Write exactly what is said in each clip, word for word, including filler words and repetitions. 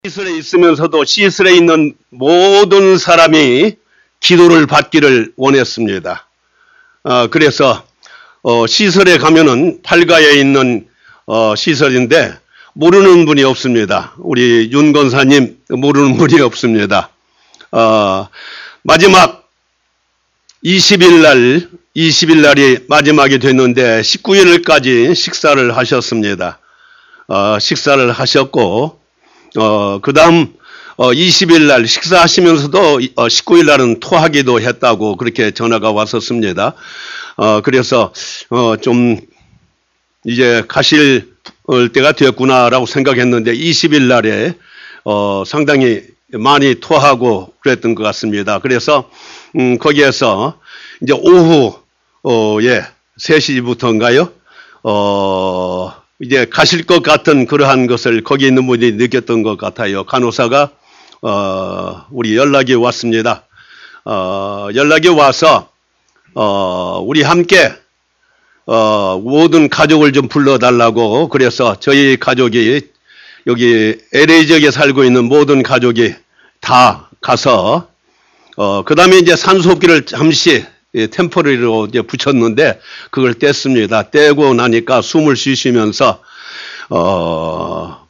시설에 있으면서도 시설에 있는 모든 사람이 기도를 받기를 원했습니다. 어, 그래서 어, 시설에 가면은 팔가에 있는 어, 시설인데 모르는 분이 없습니다. 우리 윤 권사님 모르는 분이 없습니다. 어, 마지막 이십 일 날 이십 일 날이 마지막이 됐는데 십구 일까지 식사를 하셨습니다. 어, 식사를 하셨고 어, 그 다음, 어, 이십 일 날 식사하시면서도, 어, 십구 일 날은 토하기도 했다고 그렇게 전화가 왔었습니다. 어, 그래서, 어, 좀, 이제 가실 때가 되었구나라고 생각했는데, 이십 일 날에, 어, 상당히 많이 토하고 그랬던 것 같습니다. 그래서, 음, 거기에서, 이제 오후, 어, 예, 세 시부터인가요? 어, 이제 가실 것 같은 그러한 것을 거기 있는 분이 느꼈던 것 같아요. 간호사가 어, 우리 연락이 왔습니다. 어, 연락이 와서 어, 우리 함께 어, 모든 가족을 좀 불러달라고 그래서 저희 가족이 여기 엘에이 지역에 살고 있는 모든 가족이 다 가서 어, 그 다음에 이제 산소호흡기를 잠시 예, 템포리로 이제 붙였는데 그걸 뗐습니다. 떼고 나니까 숨을 쉬시면서 어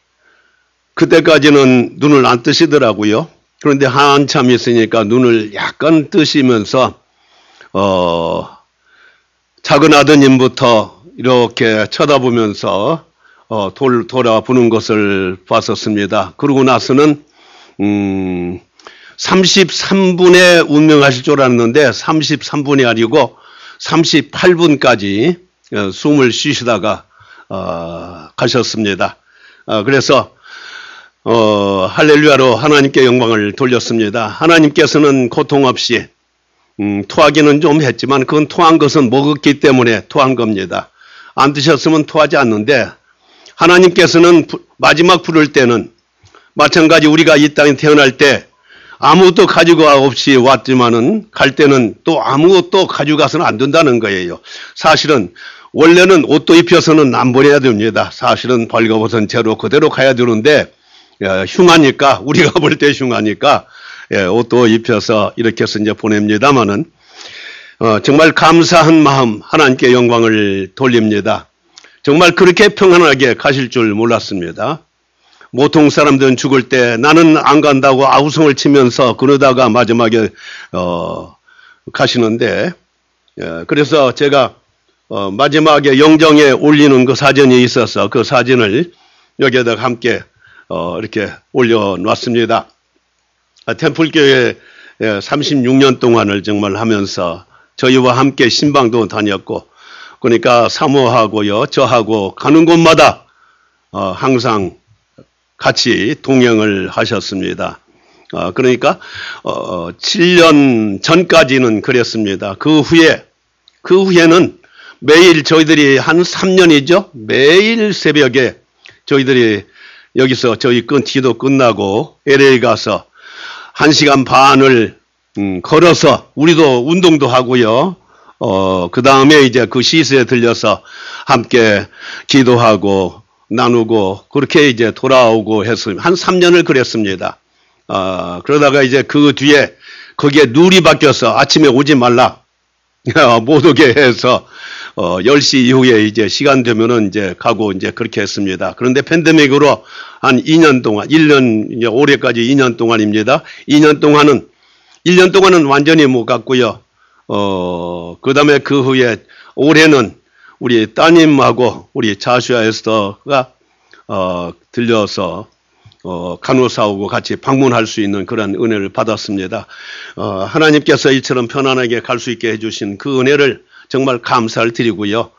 그때까지는 눈을 안 뜨시더라고요. 그런데 한참 있으니까 눈을 약간 뜨시면서 어 작은 아드님부터 이렇게 쳐다보면서 어 돌, 돌아보는 것을 봤었습니다. 그러고 나서는 음 삼십삼 분에 운명하실 줄 알았는데 삼십삼 분이 아니고 삼십팔 분까지 숨을 쉬시다가 어, 가셨습니다. 어, 그래서 어, 할렐루야로 하나님께 영광을 돌렸습니다. 하나님께서는 고통 없이 음, 토하기는 좀 했지만 그건 토한 것은 먹었기 때문에 토한 겁니다. 안 드셨으면 토하지 않는데 하나님께서는 부, 마지막 부를 때는 마찬가지 우리가 이 땅에 태어날 때 아무것도 가지고 없이 왔지만은 갈 때는 또 아무것도 가져가서는 안 된다는 거예요. 사실은 원래는 옷도 입혀서는 안 보내야 됩니다. 사실은 벌거벗은 채로 그대로 가야 되는데 예, 흉하니까 우리가 볼 때 흉하니까 예, 옷도 입혀서 이렇게 해서 이제 보냅니다마는 어, 정말 감사한 마음 하나님께 영광을 돌립니다. 정말 그렇게 평안하게 가실 줄 몰랐습니다. 보통 사람들은 죽을 때 나는 안 간다고 아우성을 치면서 그러다가 마지막에 어, 가시는데 예, 그래서 제가 어, 마지막에 영정에 올리는 그 사진이 있어서 그 사진을 여기에다가 함께 어, 이렇게 올려놨습니다. 아, 템플교회 삼십육 년 동안을 정말 하면서 저희와 함께 신방도 다녔고 그러니까 사모하고요 저하고 가는 곳마다 어, 항상 같이 동행을 하셨습니다. 어, 그러니까 어, 칠 년 전까지는 그랬습니다. 그 후에 그 후에는 매일 저희들이 한 삼 년이죠. 매일 새벽에 저희들이 여기서 저희 끈 기도 끝나고 엘에이 가서 한 시간 반을 음, 걸어서 우리도 운동도 하고요. 어, 그 다음에 이제 그 시설에 들려서 함께 기도하고 나누고 그렇게 이제 돌아오고 했습니다. 한 삼 년을 그랬습니다. 어, 그러다가 이제 그 뒤에 거기에 룰이 바뀌어서 아침에 오지 말라 못 오게 해서 어, 열 시 이후에 이제 시간 되면은 이제 가고 이제 그렇게 했습니다. 그런데 팬데믹으로 한 이 년 동안 일 년 이제 올해까지 이 년 동안입니다. 이 년 동안은 일 년 동안은 완전히 못 갔고요. 어, 그 다음에 그 후에 올해는 우리 따님하고 우리 자슈아 에스더가 어, 들려서 어, 간호사하고 같이 방문할 수 있는 그런 은혜를 받았습니다. 어, 하나님께서 이처럼 편안하게 갈 수 있게 해주신 그 은혜를 정말 감사를 드리고요.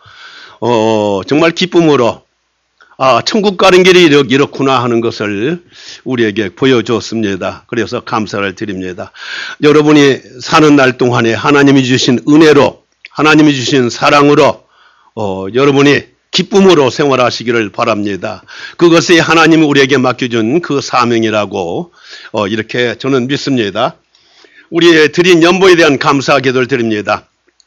어, 정말 기쁨으로 아, 천국 가는 길이 이렇구나 하는 것을 우리에게 보여줬습니다. 그래서 감사를 드립니다. 여러분이 사는 날 동안에 하나님이 주신 은혜로 하나님이 주신 사랑으로 어, 여러분이 기쁨으로 생활하시기를 바랍니다. 그것이 하나님이 우리에게 맡겨준 그 사명이라고 어, 이렇게 저는 믿습니다. 우리의 드린 연보에 대한 감사 기도를 드립니다.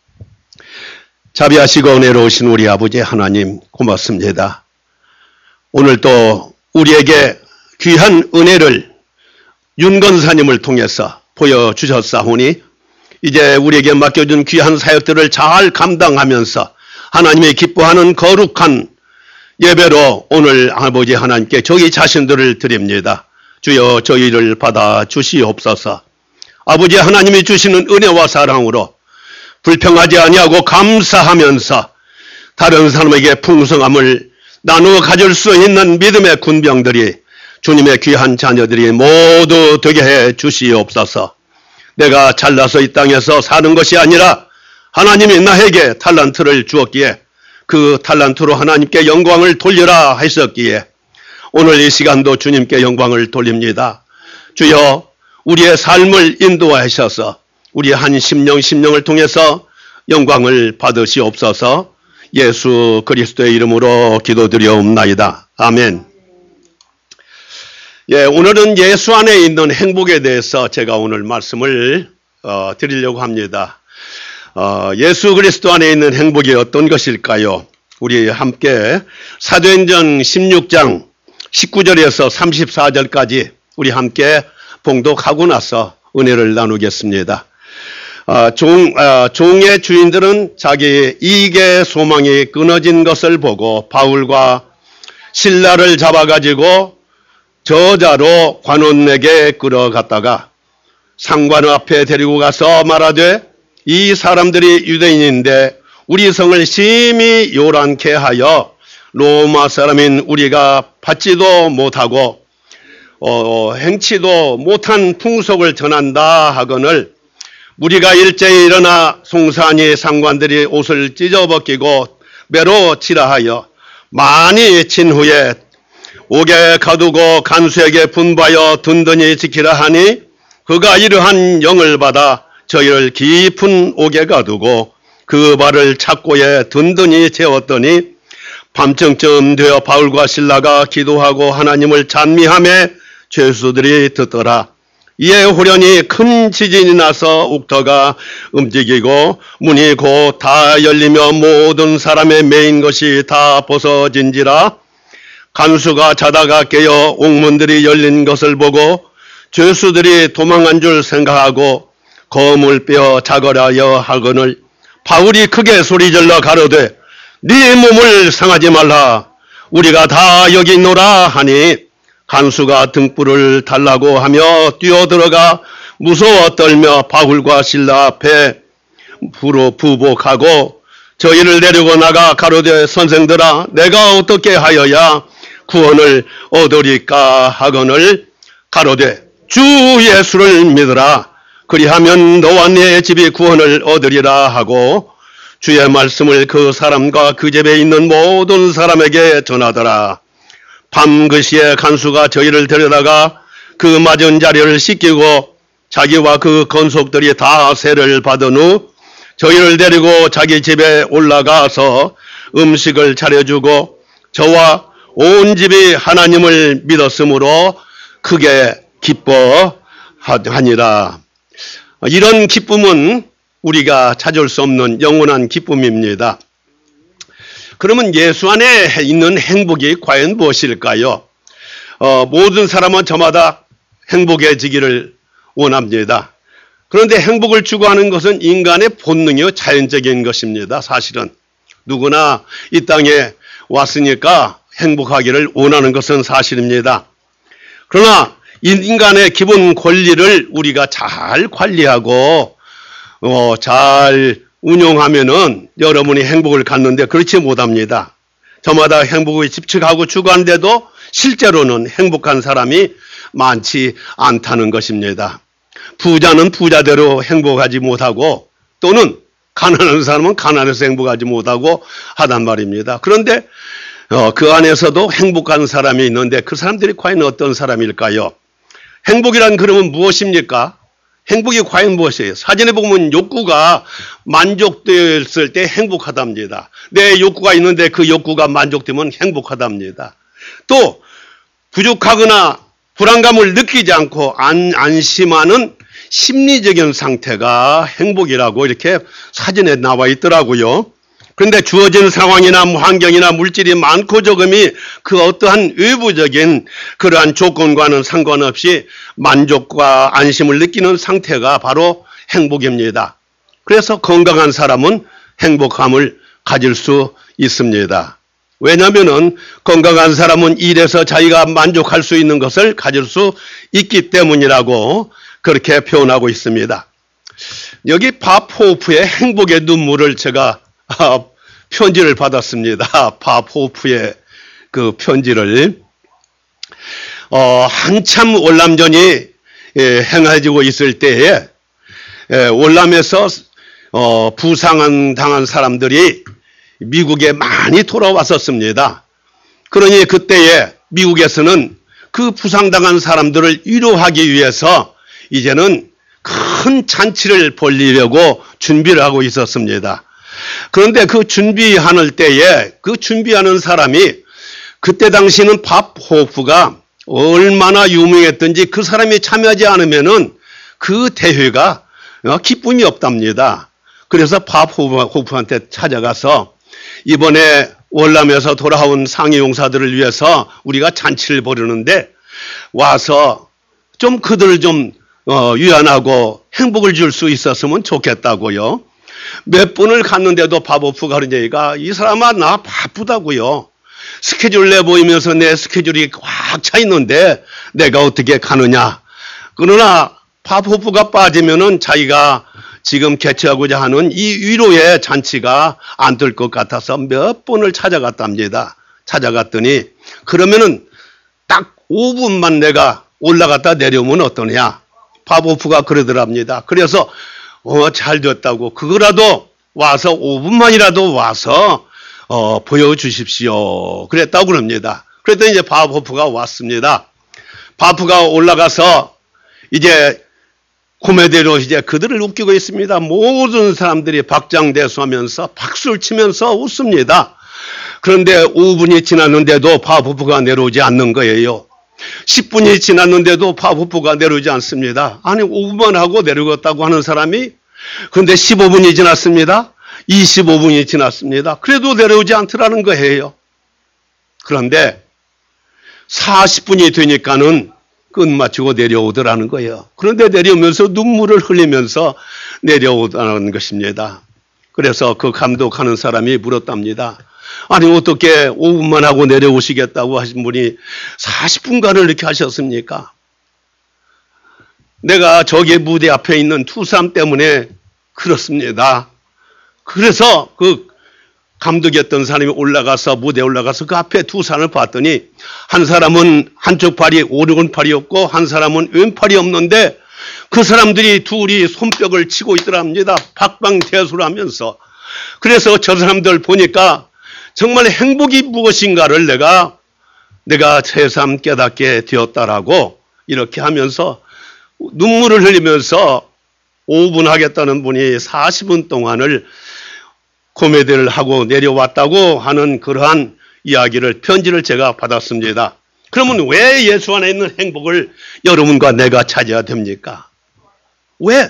자비하시고 은혜로우신 우리 아버지 하나님 고맙습니다. 오늘 또 우리에게 귀한 은혜를 윤 권사님을 통해서 보여주셨사오니 이제 우리에게 맡겨준 귀한 사역들을 잘 감당하면서 하나님이 기뻐하는 거룩한 예배로 오늘 아버지 하나님께 저희 자신들을 드립니다. 주여 저희를 받아 주시옵소서. 아버지 하나님이 주시는 은혜와 사랑으로 불평하지 아니하고 감사하면서 다른 사람에게 풍성함을 나누어 가질 수 있는 믿음의 군병들이 주님의 귀한 자녀들이 모두 되게 해 주시옵소서. 내가 잘나서 이 땅에서 사는 것이 아니라 하나님이 나에게 탈란트를 주었기에 그 탈란트로 하나님께 영광을 돌려라 하셨기에 오늘 이 시간도 주님께 영광을 돌립니다. 주여 우리의 삶을 인도하셔서 우리 한 심령 심령을 통해서 영광을 받으시옵소서. 예수 그리스도의 이름으로 기도드리옵나이다. 아멘. 예, 오늘은 예수 안에 있는 행복에 대해서 제가 오늘 말씀을 어, 드리려고 합니다. 어, 예수 그리스도 안에 있는 행복이 어떤 것일까요? 우리 함께 사도행전 십육 장 십구 절에서 삼십사 절까지 우리 함께 봉독하고 나서 은혜를 나누겠습니다. 어, 종, 어, 종의 주인들은 자기 이익의 소망이 끊어진 것을 보고 바울과 실라를 잡아가지고 저자로 관원에게 끌어갔다가 상관 앞에 데리고 가서 말하되 이 사람들이 유대인인데 우리 성을 심히 요란케 하여 로마 사람인 우리가 받지도 못하고 어, 행치도 못한 풍속을 전한다 하거늘 무리가 일제히 일어나 송사니 상관들이 옷을 찢어벗기고 매로 치라하여 많이 친 후에 옥에 가두고 간수에게 분부하여 든든히 지키라 하니 그가 이러한 영을 받아 저희를 깊은 옥에 가두고 그 발을 착고에 든든히 재웠더니 밤중쯤 되어 바울과 실라가 기도하고 하나님을 찬미하며 죄수들이 듣더라. 이에 후련히 큰 지진이 나서 옥터가 움직이고 문이 곧 다 열리며 모든 사람의 매인 것이 다 벗어진지라. 간수가 자다가 깨어 옥문들이 열린 것을 보고 죄수들이 도망한 줄 생각하고 검을 빼어 자거라여 하거늘 바울이 크게 소리질러 가로되 네 몸을 상하지 말라 우리가 다 여기 있노라 하니 간수가 등불을 달라고 하며 뛰어들어가 무서워 떨며 바울과 실라 앞에 부로 부복하고 저희를 데리고 나가 가로되 선생들아 내가 어떻게 하여야 구원을 얻으리까 하거늘 가로되 주 예수를 믿으라 그리하면 너와 네 집이 구원을 얻으리라 하고 주의 말씀을 그 사람과 그 집에 있는 모든 사람에게 전하더라. 밤 그 시에 간수가 저희를 데려다가 그 맞은 자리를 씻기고 자기와 그 건속들이 다 세를 받은 후 저희를 데리고 자기 집에 올라가서 음식을 차려주고 저와 온 집이 하나님을 믿었으므로 크게 기뻐하니라. 이런 기쁨은 우리가 찾을 수 없는 영원한 기쁨입니다. 그러면 예수 안에 있는 행복이 과연 무엇일까요? 어, 모든 사람은 저마다 행복해지기를 원합니다. 그런데 행복을 추구하는 것은 인간의 본능이요 자연적인 것입니다. 사실은 누구나 이 땅에 왔으니까 행복하기를 원하는 것은 사실입니다. 그러나 인간의 기본 권리를 우리가 잘 관리하고 어, 잘 운용하면은 여러분이 행복을 갖는데 그렇지 못합니다. 저마다 행복을 집착하고 추구하는데도 실제로는 행복한 사람이 많지 않다는 것입니다. 부자는 부자대로 행복하지 못하고 또는 가난한 사람은 가난해서 행복하지 못하고 하단 말입니다. 그런데 어, 그 안에서도 행복한 사람이 있는데 그 사람들이 과연 어떤 사람일까요? 행복이란 그러면 무엇입니까? 행복이 과연 무엇이에요? 사진에 보면 욕구가 만족됐을 때 행복하답니다. 내 욕구가 있는데 그 욕구가 만족되면 행복하답니다. 또 부족하거나 불안감을 느끼지 않고 안, 안심하는 심리적인 상태가 행복이라고 이렇게 사진에 나와 있더라고요. 그런데 주어진 상황이나 환경이나 물질이 많고 적음이 그 어떠한 외부적인 그러한 조건과는 상관없이 만족과 안심을 느끼는 상태가 바로 행복입니다. 그래서 건강한 사람은 행복함을 가질 수 있습니다. 왜냐하면 건강한 사람은 일에서 자기가 만족할 수 있는 것을 가질 수 있기 때문이라고 그렇게 표현하고 있습니다. 여기 밥 호프의 행복의 눈물을 제가 편지를 받았습니다. 밥 호프의 그 편지를 어, 한참 월남전이 예, 행해지고 있을 때에 예, 월남에서 어, 부상한 당한 사람들이 미국에 많이 돌아왔었습니다. 그러니 그때에 미국에서는 그 부상당한 사람들을 위로하기 위해서 이제는 큰 잔치를 벌리려고 준비를 하고 있었습니다. 그런데 그 준비하는 때에 그 준비하는 사람이 그때 당시는 밥 호프가 얼마나 유명했던지 그 사람이 참여하지 않으면은 그 대회가 기쁨이 없답니다. 그래서 밥 호프한테 찾아가서 이번에 월남에서 돌아온 상해 용사들을 위해서 우리가 잔치를 벌이는데 와서 좀 그들을 좀 어, 위안하고 행복을 줄 수 있었으면 좋겠다고요. 몇 분을 갔는데도 밥 호프가 그런 얘기가 이 사람아 나 바쁘다고요. 스케줄 내보이면서 내 스케줄이 꽉 차 있는데 내가 어떻게 가느냐. 그러나 밥 호프가 빠지면은 자기가 지금 개최하고자 하는 이 위로의 잔치가 안 될 것 같아서 몇 번을 찾아갔답니다. 찾아갔더니 그러면은 딱 오 분만 내가 올라갔다 내려오면 어떠냐. 밥 호프가 그러더랍니다. 그래서 어, 잘 됐다고 그거라도 와서 오 분만이라도 와서 어, 보여주십시오. 그랬다고 그럽니다. 그랬더니 이제 밥 호프가 왔습니다. 밥 호프가 올라가서 이제 코미디로 이제 그들을 웃기고 있습니다. 모든 사람들이 박장대소하면서 박수를 치면서 웃습니다. 그런데 오 분이 지났는데도 밥 호프가 내려오지 않는 거예요. 십 분이 지났는데도 밥 호프가 내려오지 않습니다. 아니 오 분만 하고 내려갔다고 하는 사람이 그런데 십오 분이 지났습니다. 이십오 분이 지났습니다. 그래도 내려오지 않더라는 거예요. 그런데 사십 분이 되니까는 끝마치고 내려오더라는 거예요. 그런데 내려오면서 눈물을 흘리면서 내려오더라는 것입니다. 그래서 그 감독하는 사람이 물었답니다. 아니 어떻게 오 분만 하고 내려오시겠다고 하신 분이 사십 분간을 이렇게 하셨습니까? 내가 저기 무대 앞에 있는 두 사람 때문에 그렇습니다. 그래서 그 감독이었던 사람이 올라가서 무대에 올라가서 그 앞에 두 사람을 봤더니 한 사람은 한쪽 팔이 오른팔이었고 한 사람은 왼팔이 없는데 그 사람들이 둘이 손뼉을 치고 있더랍니다. 박방대소를 하면서. 그래서 저 사람들 보니까 정말 행복이 무엇인가를 내가 내가 새삼 깨닫게 되었다라고 이렇게 하면서 눈물을 흘리면서 오 분 하겠다는 분이 사십 분 동안을 코미디를 하고 내려왔다고 하는 그러한 이야기를 편지를 제가 받았습니다. 그러면 왜 예수 안에 있는 행복을 여러분과 내가 찾아야 됩니까? 왜?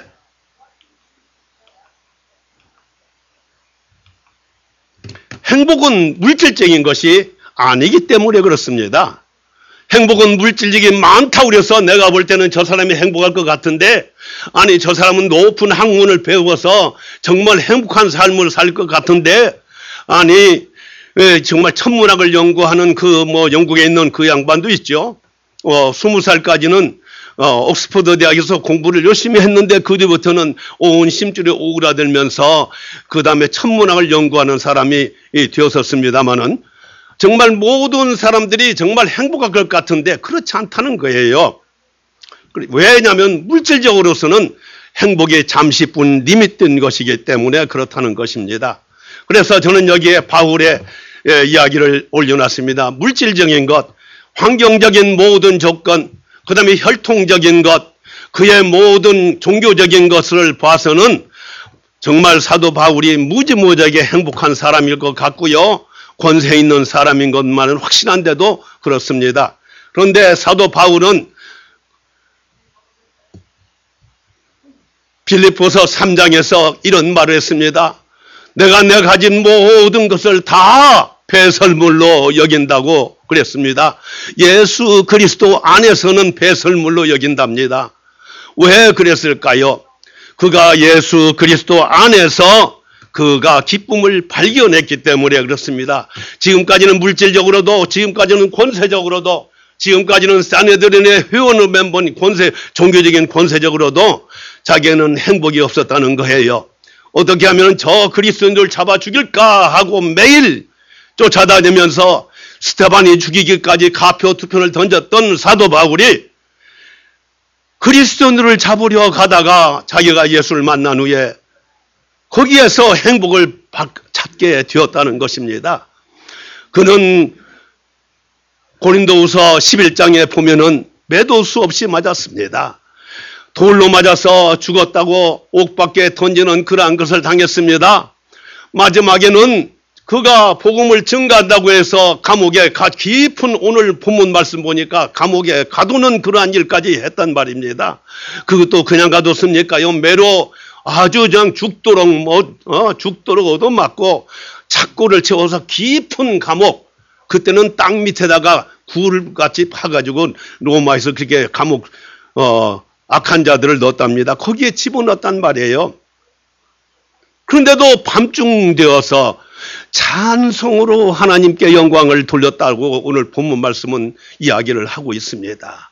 행복은 물질적인 것이 아니기 때문에 그렇습니다. 행복은 물질적인 많다고 그래서 내가 볼 때는 저 사람이 행복할 것 같은데 아니 저 사람은 높은 학문을 배워서 정말 행복한 삶을 살 것 같은데 아니 정말 천문학을 연구하는 그 뭐 영국에 있는 그 양반도 있죠. 어, 스무 살까지는 어, 옥스퍼드 대학에서 공부를 열심히 했는데 그 뒤부터는 온 심줄이 오그라들면서 그 다음에 천문학을 연구하는 사람이 되었었습니다마는 정말 모든 사람들이 정말 행복할 것 같은데 그렇지 않다는 거예요. 왜냐하면 물질적으로서는 행복이 잠시뿐 리밋된 것이기 때문에 그렇다는 것입니다. 그래서 저는 여기에 바울의 이야기를 올려놨습니다. 물질적인 것, 환경적인 모든 조건, 그 다음에 혈통적인 것, 그의 모든 종교적인 것을 봐서는 정말 사도 바울이 무지무지하게 행복한 사람일 것 같고요. 권세 있는 사람인 것만은 확신한데도 그렇습니다. 그런데 사도 바울은 빌립보서 삼 장에서 이런 말을 했습니다. 내가 내가 가진 모든 것을 다 배설물로 여긴다고 그랬습니다. 예수 그리스도 안에서는 배설물로 여긴답니다. 왜 그랬을까요? 그가 예수 그리스도 안에서 그가 기쁨을 발견했기 때문에 그렇습니다. 지금까지는 물질적으로도, 지금까지는 권세적으로도, 지금까지는 사네드린의 회원을 맺은 권세, 종교적인 권세적으로도 자기는 행복이 없었다는 거예요. 어떻게 하면 저 그리스도인들 잡아 죽일까 하고 매일 쫓아다니면서 스테반이 죽이기까지 가표 투표를 던졌던 사도 바울이 그리스도인들을 잡으려 가다가 자기가 예수를 만난 후에 거기에서 행복을 찾게 되었다는 것입니다. 그는 고린도후서 십일 장에 보면은 매도 수없이 맞았습니다. 돌로 맞아서 죽었다고 옥밖에 던지는 그러한 것을 당했습니다. 마지막에는 그가 복음을 증가한다고 해서 감옥에 가, 깊은 오늘 본문 말씀 보니까 감옥에 가두는 그러한 일까지 했단 말입니다. 그것도 그냥 가뒀습니까요? 매로 아주 그냥 죽도록, 뭐, 어, 죽도록 얻어맞고 착고를 채워서 깊은 감옥, 그때는 땅 밑에다가 굴같이 파가지고 로마에서 그렇게 감옥, 어, 악한 자들을 넣었답니다. 거기에 집어넣었단 말이에요. 그런데도 밤중 되어서 찬송으로 하나님께 영광을 돌렸다고 오늘 본문 말씀은 이야기를 하고 있습니다.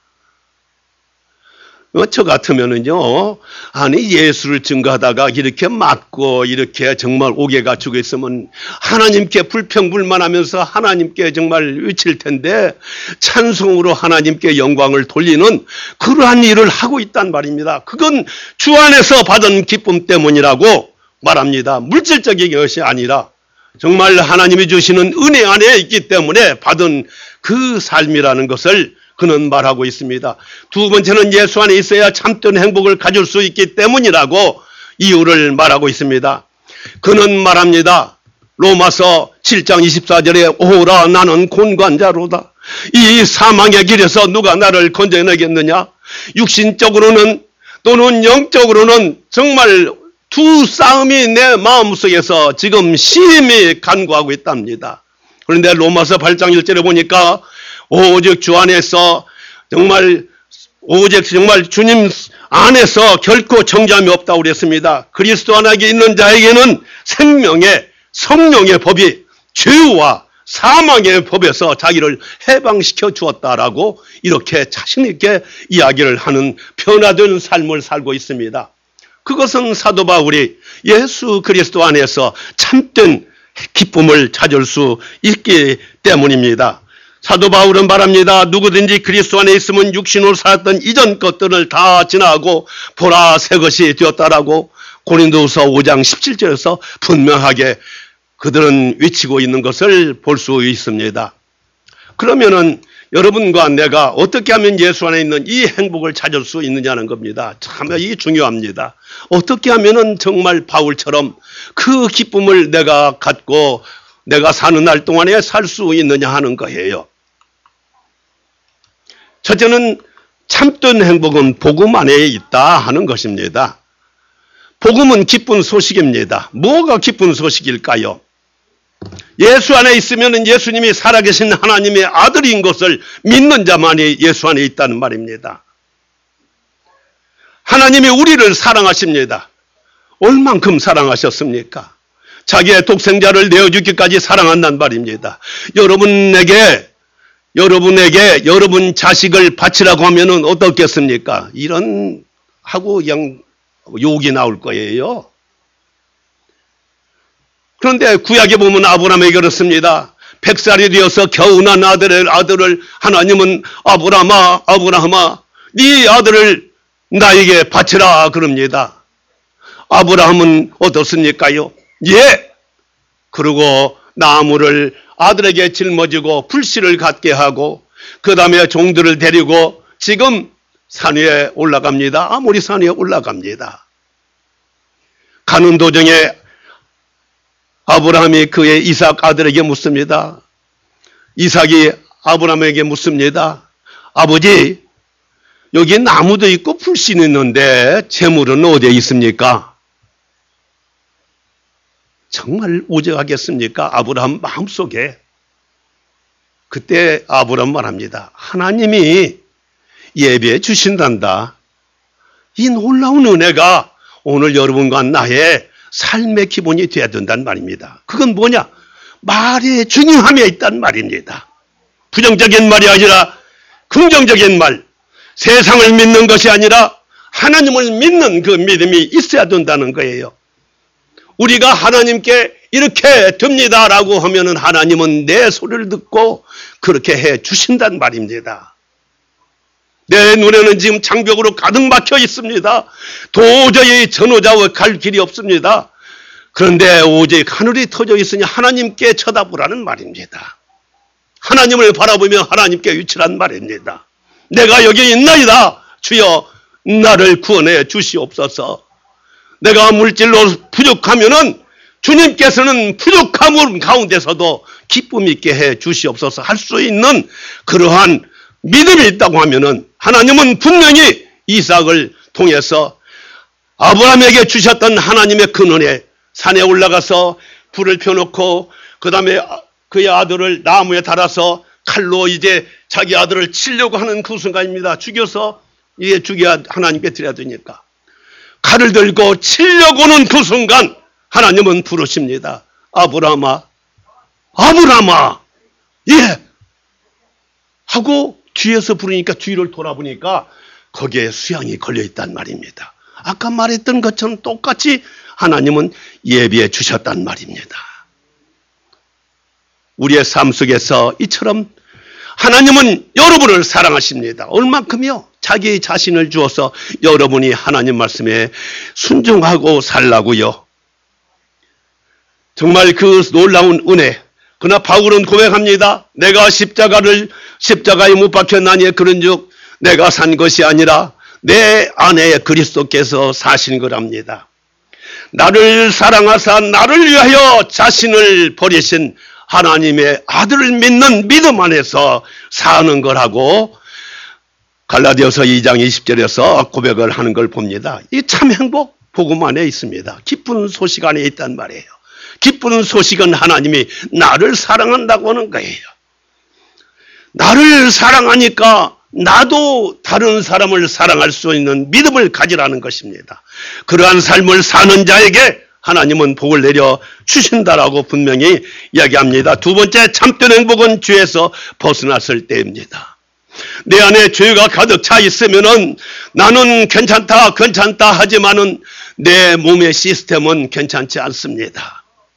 저 같으면은요, 아니, 예수를 증거하다가 이렇게 맞고, 이렇게 정말 옥에 갇히고 있으면 하나님께 불평불만하면서 하나님께 정말 외칠 텐데, 찬송으로 하나님께 영광을 돌리는 그러한 일을 하고 있단 말입니다. 그건 주 안에서 받은 기쁨 때문이라고 말합니다. 물질적인 것이 아니라, 정말 하나님이 주시는 은혜 안에 있기 때문에 받은 그 삶이라는 것을 그는 말하고 있습니다. 두 번째는 예수 안에 있어야 참된 행복을 가질 수 있기 때문이라고 이유를 말하고 있습니다. 그는 말합니다. 로마서 칠 장 이십사 절에 오라 나는 곤관자로다. 이 사망의 길에서 누가 나를 건져내겠느냐. 육신적으로는 또는 영적으로는 정말 두 싸움이 내 마음속에서 지금 심히 간구하고 있답니다. 그런데 로마서 팔 장 일 절에 보니까 오직 주 안에서 정말 오직 정말 주님 안에서 결코 정죄함이 없다고 그랬습니다. 그리스도 안에 있는 자에게는 생명의 성령의 법이 죄와 사망의 법에서 자기를 해방시켜 주었다라고 이렇게 자신 있게 이야기를 하는 변화된 삶을 살고 있습니다. 그것은 사도 바울이 예수 그리스도 안에서 참된 기쁨을 찾을 수 있기 때문입니다. 사도 바울은 말합니다. 누구든지 그리스도 안에 있으면 육신으로 살았던 이전 것들을 다 지나고 보라 새 것이 되었다라고 고린도후서 오 장 십칠 절에서 분명하게 그들은 외치고 있는 것을 볼 수 있습니다. 그러면은 여러분과 내가 어떻게 하면 예수 안에 있는 이 행복을 찾을 수 있느냐는 겁니다. 참 이게 중요합니다. 어떻게 하면은 정말 바울처럼 그 기쁨을 내가 갖고 내가 사는 날 동안에 살 수 있느냐 하는 거예요. 첫째는 참된 행복은 복음 안에 있다 하는 것입니다. 복음은 기쁜 소식입니다. 뭐가 기쁜 소식일까요? 예수 안에 있으면 예수님이 살아계신 하나님의 아들인 것을 믿는 자만이 예수 안에 있다는 말입니다. 하나님이 우리를 사랑하십니다. 얼만큼 사랑하셨습니까? 자기의 독생자를 내어주기까지 사랑한단 말입니다. 여러분에게 여러분에게 여러분 자식을 바치라고 하면은 어떻겠습니까? 이런 하고 그냥 욕이 나올 거예요. 그런데 구약에 보면 아브라함에게 그렇습니다. 백 살이 되어서 겨우 난 아들의 아들을 하나님은 아브라함아 아브라함아 네 아들을 나에게 바치라 그럽니다. 아브라함은 어떻습니까요? 예. 그리고 나무를 아들에게 짊어지고 불씨를 갖게 하고 그 다음에 종들을 데리고 지금 산 위에 올라갑니다. 아모리 산 위에 올라갑니다. 가는 도중에 아브라함이 그의 이삭 아들에게 묻습니다. 이삭이 아브라함에게 묻습니다. 아버지, 여기 나무도 있고 불씨는 있는데 재물은 어디에 있습니까? 정말 오직하겠습니까? 아브라함 마음속에. 그때 아브라함 말합니다. 하나님이 예배해 주신단다. 이 놀라운 은혜가 오늘 여러분과 나의 삶의 기본이 되어야 된다는 말입니다. 그건 뭐냐? 말의 중요함에 있단 말입니다. 부정적인 말이 아니라 긍정적인 말, 세상을 믿는 것이 아니라 하나님을 믿는 그 믿음이 있어야 된다는 거예요. 우리가 하나님께 이렇게 됩니다라고 하면은 하나님은 내 소리를 듣고 그렇게 해 주신단 말입니다. 내 눈에는 지금 장벽으로 가득 막혀 있습니다. 도저히 전호자와 갈 길이 없습니다. 그런데 오직 하늘이 터져 있으니 하나님께 쳐다보라는 말입니다. 하나님을 바라보며 하나님께 위치란 말입니다. 내가 여기 있나이다. 주여 나를 구원해 주시옵소서. 내가 물질로 부족하면은 주님께서는 부족함 가운데서도 기쁨 있게 해 주시옵소서 할 수 있는 그러한 믿음이 있다고 하면은 하나님은 분명히 이삭을 통해서 아브라함에게 주셨던 하나님의 근원에 산에 올라가서 불을 펴놓고 그 다음에 그의 아들을 나무에 달아서 칼로 이제 자기 아들을 치려고 하는 그 순간입니다. 죽여서 이제 죽여야 하나님께 드려야 되니까 칼을 들고 치려고는 그 순간 하나님은 부르십니다. 아브라함아, 아브라함아, 예! 하고 뒤에서 부르니까 뒤를 돌아보니까 거기에 수양이 걸려있단 말입니다. 아까 말했던 것처럼 똑같이 하나님은 예비해 주셨단 말입니다. 우리의 삶 속에서 이처럼 하나님은 여러분을 사랑하십니다. 얼만큼요? 자기 자신을 주어서 여러분이 하나님 말씀에 순종하고 살라고요. 정말 그 놀라운 은혜. 그러나 바울은 고백합니다. 내가 십자가를 십자가에 못 박혔나니 그런즉 내가 산 것이 아니라 내 안에 그리스도께서 사신 거랍니다. 나를 사랑하사 나를 위하여 자신을 버리신 하나님의 아들을 믿는 믿음 안에서 사는 거라고 갈라디아서 이 장 이십 절에서 고백을 하는 걸 봅니다. 이 참 행복 복음 안에 있습니다. 기쁜 소식 안에 있단 말이에요. 기쁜 소식은 하나님이 나를 사랑한다고 하는 거예요. 나를 사랑하니까 나도 다른 사람을 사랑할 수 있는 믿음을 가지라는 것입니다. 그러한 삶을 사는 자에게 하나님은 복을 내려 주신다라고 분명히 이야기합니다. 두 번째 참된 행복은 죄에서 벗어났을 때입니다. 내 안에 죄가 가득 차 있으면은 나는 괜찮다 괜찮다 하지만은 내 몸의 시스템은 괜찮지 않습니다.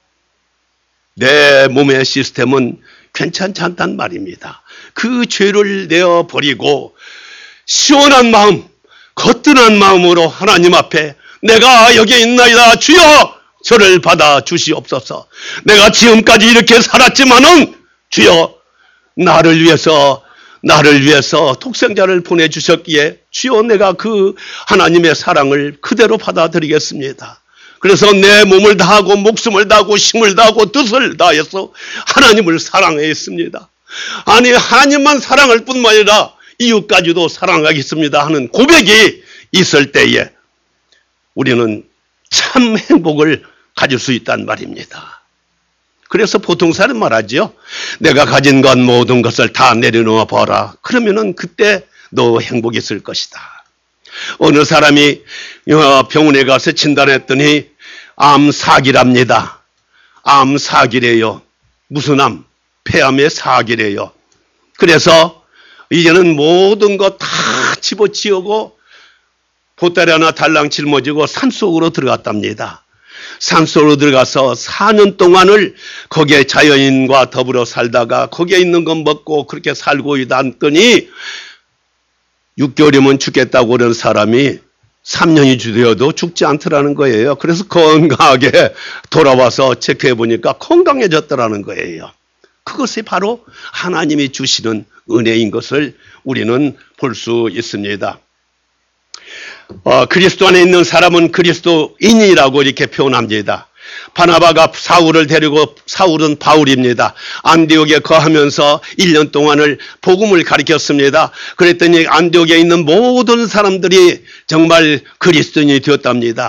내 몸의 시스템은 괜찮지 않단 말입니다. 그 죄를 내어버리고 시원한 마음, 거뜬한 마음으로 하나님 앞에 내가 여기 있나이다. 주여 저를 받아 주시옵소서. 내가 지금까지 이렇게 살았지만은 주여 나를 위해서 나를 위해서 독생자를 보내주셨기에 주여 내가 그 하나님의 사랑을 그대로 받아들이겠습니다. 그래서 내 몸을 다하고 목숨을 다하고 힘을 다하고 뜻을 다해서 하나님을 사랑했습니다. 아니 하나님만 사랑할 뿐만 아니라 이웃까지도 사랑하겠습니다 하는 고백이 있을 때에 우리는 참 행복을 가질 수 있단 말입니다. 그래서 보통 사람 말하죠. 내가 가진 것 모든 것을 다 내려놓아 봐라. 그러면은 그때 너 행복이 있을 것이다. 어느 사람이 병원에 가서 진단했더니 암 사기랍니다. 암 사기래요. 무슨 암? 폐암의 사기래요. 그래서 이제는 모든 것 다 집어치우고 보따리 하나 달랑 짊어지고 산속으로 들어갔답니다. 산속으로 들어가서 사 년 동안을 거기에 자연인과 더불어 살다가 거기에 있는 건 먹고 그렇게 살고 있다더니 육 개월이면 죽겠다고 그런 사람이 삼 년이 되어도 죽지 않더라는 거예요. 그래서 건강하게 돌아와서 체크해 보니까 건강해졌더라는 거예요. 그것이 바로 하나님이 주시는 은혜인 것을 우리는 볼 수 있습니다. 어, 그리스도 안에 있는 사람은 그리스도인이라고 이렇게 표현합니다. 바나바가 사울을 데리고 사울은 바울입니다. 안디옥에 거하면서 일 년 동안을 복음을 가르쳤습니다. 그랬더니 안디옥에 있는 모든 사람들이 정말 그리스도인이 되었답니다.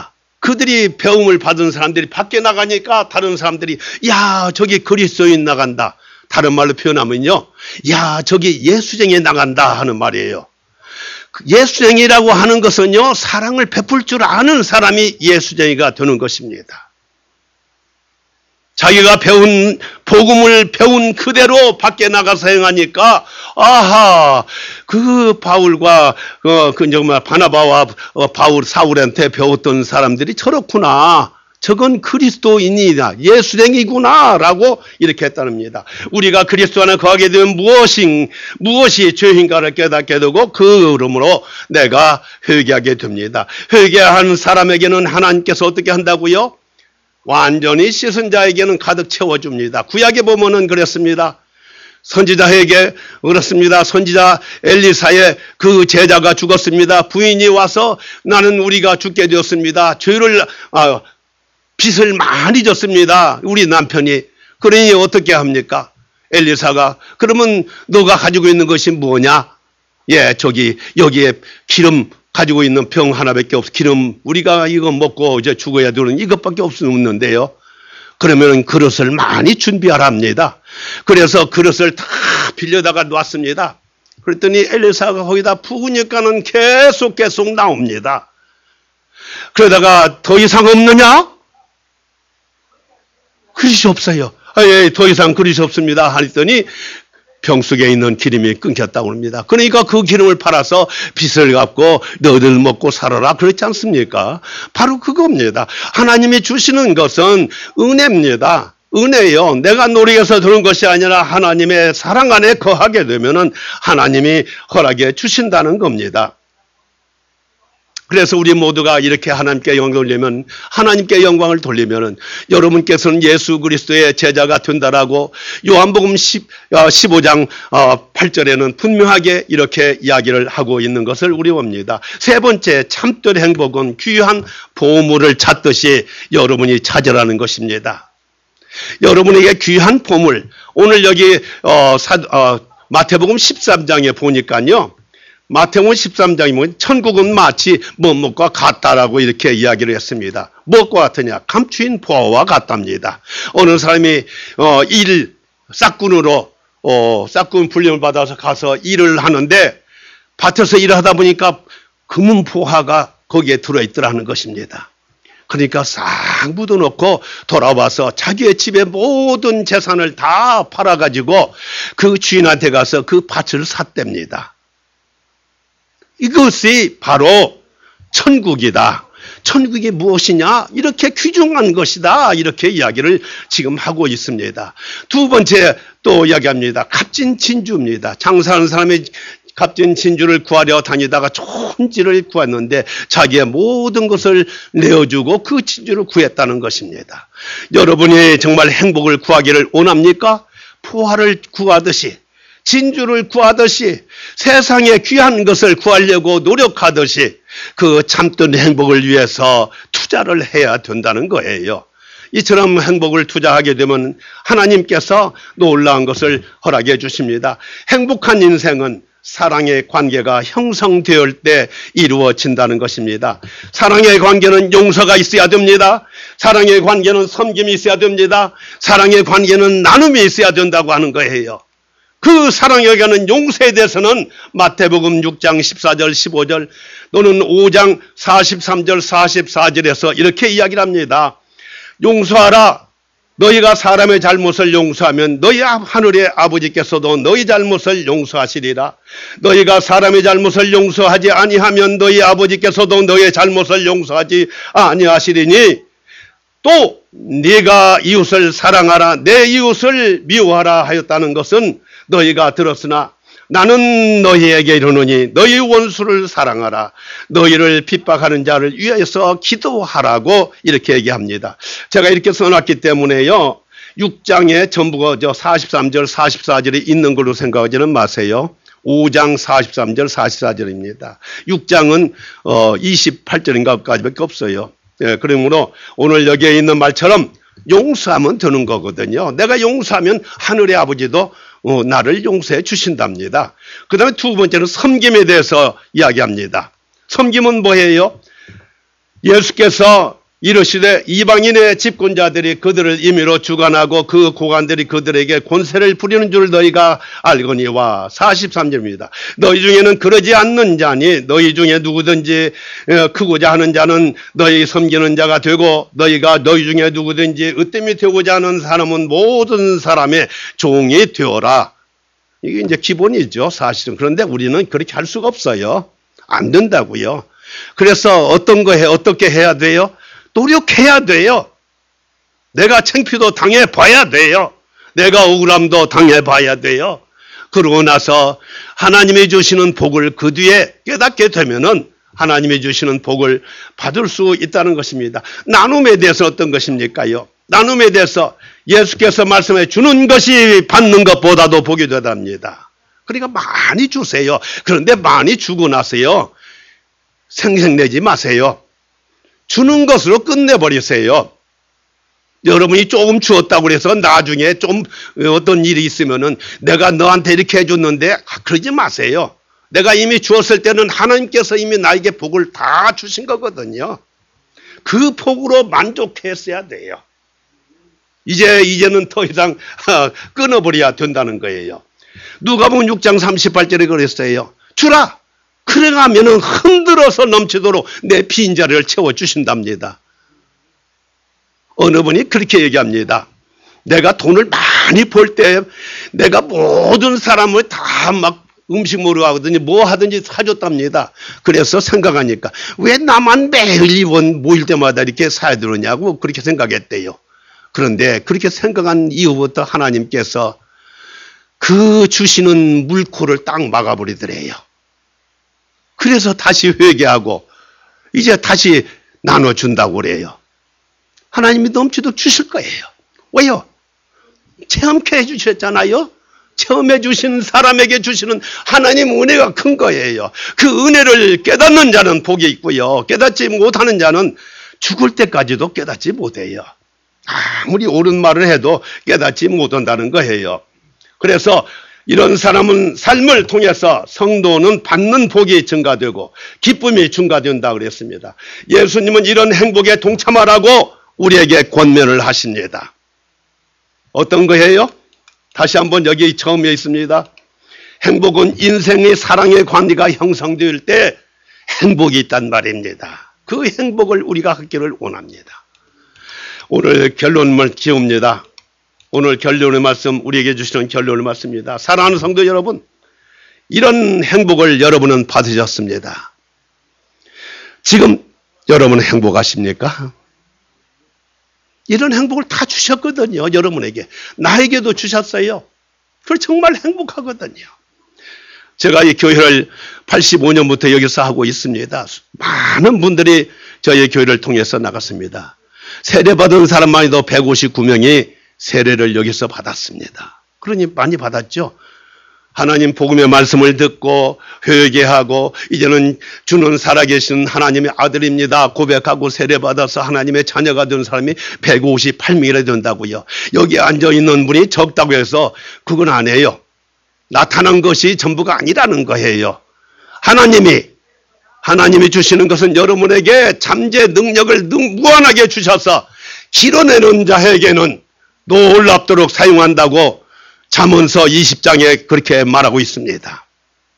그들이 배움을 받은 사람들이 밖에 나가니까 다른 사람들이 야 저기 그리스도인 나간다. 다른 말로 표현하면요. 야 저기 예수쟁이 나간다 하는 말이에요. 예수쟁이라고 하는 것은요. 사랑을 베풀 줄 아는 사람이 예수쟁이가 되는 것입니다. 자기가 배운 복음을 배운 그대로 밖에 나가서 행하니까 아하 그 바울과 어, 그 정말 바나바와 어, 바울 사울한테 배웠던 사람들이 저렇구나. 저건 그리스도인이다. 예수쟁이구나라고 이렇게 했다는겁니다. 우리가 그리스도 안에 거하게 되면 무엇이 무엇이 죄인가를 깨닫게 되고 그 이름으로 내가 회개하게 됩니다. 회개한 사람에게는 하나님께서 어떻게 한다고요? 완전히 씻은 자에게는 가득 채워줍니다. 구약에 보면은 그랬습니다. 선지자에게 그렇습니다. 선지자 엘리사의 그 제자가 죽었습니다. 부인이 와서 나는 우리가 죽게 되었습니다. 죄를 아, 빚을 많이 졌습니다. 우리 남편이. 그러니 어떻게 합니까? 엘리사가 그러면 너가 가지고 있는 것이 뭐냐? 예, 저기 여기에 기름 가지고 있는 병 하나밖에 없어. 기름 우리가 이거 먹고 이제 죽어야 되는 이것밖에 없는데요. 그러면 그릇을 많이 준비하랍니다. 그래서 그릇을 다 빌려다가 놨습니다. 그랬더니 엘리사가 거기다 부으니까는 계속 계속 나옵니다. 그러다가 더 이상 없느냐? 그릇이 없어요. 아, 예, 더 이상 그릇이 없습니다. 하더니 병 속에 있는 기름이 끊겼다고 합니다. 그러니까 그 기름을 팔아서 빚을 갚고 너희들 먹고 살아라 그렇지 않습니까? 바로 그겁니다. 하나님이 주시는 것은 은혜입니다. 은혜요. 내가 노력해서 드는 것이 아니라 하나님의 사랑 안에 거하게 되면은 하나님이 허락해 주신다는 겁니다. 그래서 우리 모두가 이렇게 하나님께 영광을 돌리면 하나님께 영광을 돌리면은 여러분께서는 예수 그리스도의 제자가 된다라고 요한복음 십오 장 팔 절에는 분명하게 이렇게 이야기를 하고 있는 것을 우리 봅니다. 세 번째 참된 행복은 귀한 보물을 찾듯이 여러분이 찾으라는 것입니다. 여러분에게 귀한 보물 오늘 여기 어, 사, 어, 마태복음 십삼 장에 보니까요. 마태복음 십삼 장이면 천국은 마치 뭐뭇과 같다라고 이렇게 이야기를 했습니다. 무엇과 같으냐? 감추인 보화와 같답니다. 어느 사람이 어, 일 싹군으로 어, 싹군 훈련을 받아서 가서 일을 하는데 밭에서 일을 하다 보니까 금은 보화가 거기에 들어있더라는 것입니다. 그러니까 싹 묻어놓고 돌아와서 자기의 집의 모든 재산을 다 팔아가지고 그 주인한테 가서 그 밭을 샀답니다. 이것이 바로 천국이다. 천국이 무엇이냐? 이렇게 귀중한 것이다. 이렇게 이야기를 지금 하고 있습니다. 두 번째 또 이야기합니다. 값진 진주입니다. 장사하는 사람이 값진 진주를 구하려 다니다가 좋은 진주를 구했는데 자기의 모든 것을 내어주고 그 진주를 구했다는 것입니다. 여러분이 정말 행복을 구하기를 원합니까? 포화를 구하듯이 진주를 구하듯이 세상에 귀한 것을 구하려고 노력하듯이 그 참된 행복을 위해서 투자를 해야 된다는 거예요. 이처럼 행복을 투자하게 되면 하나님께서 놀라운 것을 허락해 주십니다. 행복한 인생은 사랑의 관계가 형성될 때 이루어진다는 것입니다. 사랑의 관계는 용서가 있어야 됩니다. 사랑의 관계는 섬김이 있어야 됩니다. 사랑의 관계는 나눔이 있어야 된다고 하는 거예요. 그 사랑에 관한 용서에 대해서는 마태복음 육 장 십사 절 십오 절 또는 오 장 사십삼 절 사십사 절에서 이렇게 이야기를 합니다. 용서하라. 너희가 사람의 잘못을 용서하면 너희 하늘의 아버지께서도 너희 잘못을 용서하시리라. 너희가 사람의 잘못을 용서하지 아니하면 너희 아버지께서도 너희의 잘못을 용서하지 아니하시리니 또 네가 이웃을 사랑하라 내 이웃을 미워하라 하였다는 것은 너희가 들었으나 나는 너희에게 이르노니 너희 원수를 사랑하라 너희를 핍박하는 자를 위해서 기도하라고 이렇게 얘기합니다. 제가 이렇게 써놨기 때문에요. 육 장에 전부가 저 사십삼 절 사십사 절이 있는 걸로 생각하지는 마세요. 오 장 사십삼 절 사십사 절입니다. 육 장은 어 이십팔 절인가까지밖에 없어요. 예, 그러므로 오늘 여기에 있는 말처럼 용서하면 되는 거거든요. 내가 용서하면 하늘의 아버지도 어, 나를 용서해 주신답니다. 그 다음에 두 번째는 섬김에 대해서 이야기합니다. 섬김은 뭐예요? 예수께서 이르시되 이방인의 집권자들이 그들을 임의로 주관하고 그 고관들이 그들에게 권세를 부리는 줄 너희가 알거니와. 사십삼 절입니다. 너희 중에는 그러지 않는 자니 너희 중에 누구든지 크고자 하는 자는 너희 섬기는 자가 되고 너희가 너희 중에 누구든지 으뜸이 되고자 하는 사람은 모든 사람의 종이 되어라. 이게 이제 기본이죠, 사실은. 그런데 우리는 그렇게 할 수가 없어요. 안 된다고요. 그래서 어떤 거 해, 어떻게 해야 돼요? 노력해야 돼요. 내가 창피도 당해봐야 돼요. 내가 억울함도 당해봐야 돼요. 그러고 나서 하나님이 주시는 복을 그 뒤에 깨닫게 되면은 하나님이 주시는 복을 받을 수 있다는 것입니다. 나눔에 대해서 어떤 것입니까요? 나눔에 대해서 예수께서 말씀해 주는 것이 받는 것보다도 복이 되답니다. 그러니까 많이 주세요. 그런데 많이 주고 나서요, 생색내지 마세요. 주는 것으로 끝내버리세요. 여러분이 조금 주었다고 해서 나중에 좀 어떤 일이 있으면은 내가 너한테 이렇게 해줬는데, 그러지 마세요. 내가 이미 주었을 때는 하나님께서 이미 나에게 복을 다 주신 거거든요. 그 복으로 만족했어야 돼요. 이제, 이제는 더 이상 끊어버려야 된다는 거예요. 누가복음 육 장 삼십팔 절에 그랬어요. 주라! 그래가면은 흔들어서 넘치도록 내 빈자리를 채워주신답니다. 어느 분이 그렇게 얘기합니다. 내가 돈을 많이 벌 때 내가 모든 사람을 다 막 음식 먹으러 가거든요. 뭐 하든지 사줬답니다. 그래서 생각하니까 왜 나만 매일 이번 모일 때마다 이렇게 사야 되느냐고 그렇게 생각했대요. 그런데 그렇게 생각한 이후부터 하나님께서 그 주시는 물코를 딱 막아버리더래요. 그래서 다시 회개하고 이제 다시 나눠준다고 그래요. 하나님이 넘치도록 주실 거예요. 왜요? 체험케 해주셨잖아요. 처음에 주신 사람에게 주시는 하나님 은혜가 큰 거예요. 그 은혜를 깨닫는 자는 복이 있고요. 깨닫지 못하는 자는 죽을 때까지도 깨닫지 못해요. 아무리 옳은 말을 해도 깨닫지 못한다는 거예요. 그래서 이런 사람은 삶을 통해서 성도는 받는 복이 증가되고 기쁨이 증가된다 그랬습니다. 예수님은 이런 행복에 동참하라고 우리에게 권면을 하십니다. 어떤 거예요? 다시 한번 여기 처음에 있습니다. 행복은 인생의 사랑의 관계가 형성될 때 행복이 있단 말입니다. 그 행복을 우리가 갖기를 원합니다. 오늘 결론을 지읍니다. 오늘 결론의 말씀, 우리에게 주시는 결론의 말씀입니다. 사랑하는 성도 여러분, 이런 행복을 여러분은 받으셨습니다. 지금 여러분은 행복하십니까? 이런 행복을 다 주셨거든요. 여러분에게. 나에게도 주셨어요. 그걸 정말 행복하거든요. 제가 이 교회를 팔십오 년부터 여기서 하고 있습니다. 많은 분들이 저희 교회를 통해서 나갔습니다. 세례받은 사람만이도 백오십구 명이 세례를 여기서 받았습니다. 그러니 많이 받았죠. 하나님 복음의 말씀을 듣고 회개하고 이제는 주는 살아계신 하나님의 아들입니다 고백하고 세례받아서 하나님의 자녀가 된 사람이 백오십팔 명이나 된다고요. 여기 앉아있는 분이 적다고 해서 그건 아니에요. 나타난 것이 전부가 아니라는 거예요. 하나님이 하나님이 주시는 것은 여러분에게 잠재 능력을 무한하게 주셔서 길어내는 자에게는 놀랍도록 사용한다고 잠언서 이십 장에 그렇게 말하고 있습니다.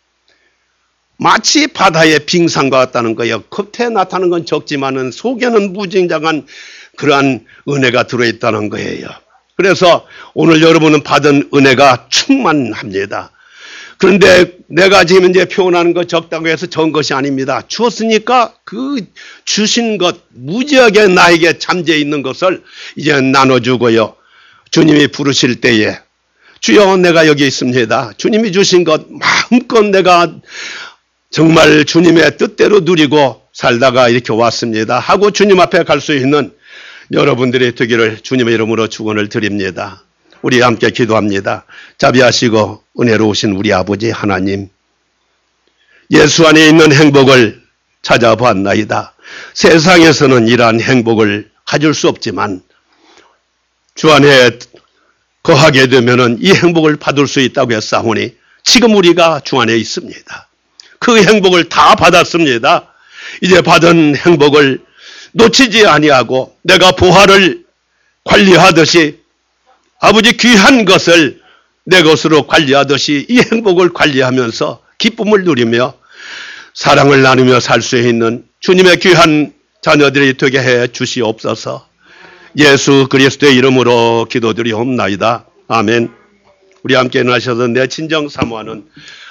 마치 바다의 빙산과 같다는 거예요. 겉에 나타나는 건 적지만은 속에는 무진장한 그러한 은혜가 들어있다는 거예요. 그래서 오늘 여러분은 받은 은혜가 충만합니다. 그런데 내가 지금 이제 표현하는 것 적다고 해서 적은 것이 아닙니다. 주었으니까 그 주신 것, 무지하게 나에게 잠재 있는 것을 이제 나눠주고요. 주님이 부르실 때에 주여 내가 여기 있습니다. 주님이 주신 것 마음껏 내가 정말 주님의 뜻대로 누리고 살다가 이렇게 왔습니다 하고 주님 앞에 갈 수 있는 여러분들이 되기를 주님의 이름으로 축원을 드립니다. 우리 함께 기도합니다. 자비하시고 은혜로우신 우리 아버지 하나님, 예수 안에 있는 행복을 찾아보았나이다. 세상에서는 이러한 행복을 가질 수 없지만 주 안에 거하게 되면은 이 행복을 받을 수 있다고 했사오니 지금 우리가 주 안에 있습니다. 그 행복을 다 받았습니다. 이제 받은 행복을 놓치지 아니하고 내가 부활을 관리하듯이 아버지 귀한 것을 내 것으로 관리하듯이 이 행복을 관리하면서 기쁨을 누리며 사랑을 나누며 살 수 있는 주님의 귀한 자녀들이 되게 해 주시옵소서. 예수 그리스도의 이름으로 기도드리옵나이다. 아멘. 우리 함께 나셔서 내 친정 사모하는